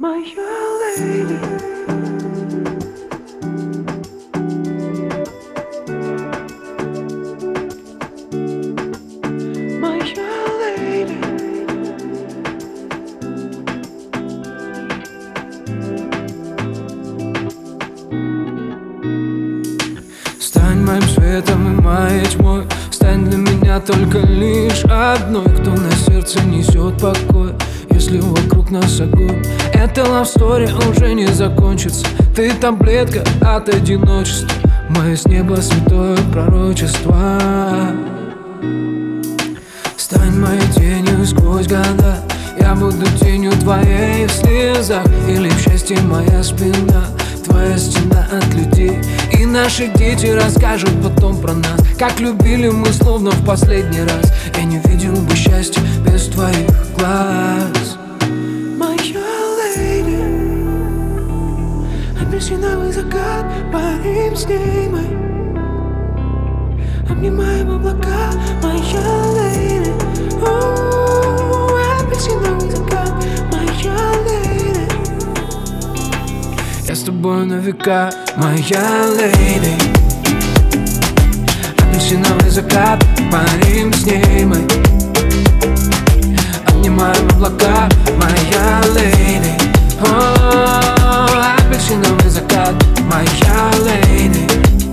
моя леди. Моя леди. Стань моим светом и моей тьмой. Стань для меня только лишь одной, кто на сердце несет покой, если вокруг нас огонь. Эта love story уже не закончится. Ты таблетка от одиночества, мое с неба святое пророчество. Стань моей тенью сквозь года, я буду тенью твоей в слезах, или в счастье моя спина, твоя стена от людей. И наши дети расскажут потом про нас, как любили мы словно в последний раз. Я не видел бы счастья без твоих глаз. Моя леди, апельсиновый закат, парим с ней мы, обнимаем облака. Моя леди, апельсиновый закат, моя леди. Я с тобой на века, моя леди. Апельсиновый закат, парим с ней мы, обнимаем облака. Моя леди, апельсиновый закат, моя леди.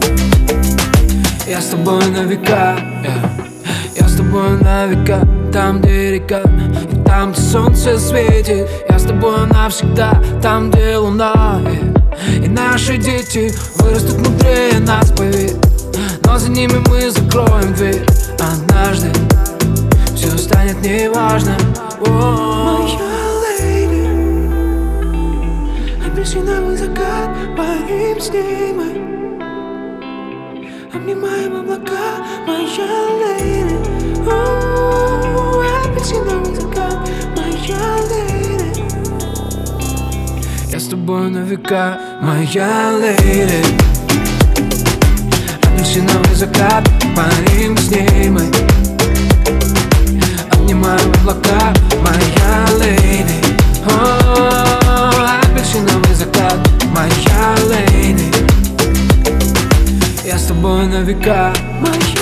Я с тобой на века, я с тобой на века. Там, где река, и там, где солнце светит. Я с тобой навсегда, там, где луна, и наши дети вырастут мудрее нас, поверь. Но за ними мы закроем дверь. Однажды все станет неважно. Моя леди, апельсиновый закат, парим с ней мы, обнимаем облака. Моя леди, апельсиновый закат, моя леди. Я с тобой на века, моя леди. Апельсиновый закат, парим с ней мы, обнимаем облака. Моя леди, апельсиновый закат, моя леди. Я с тобой на века, моя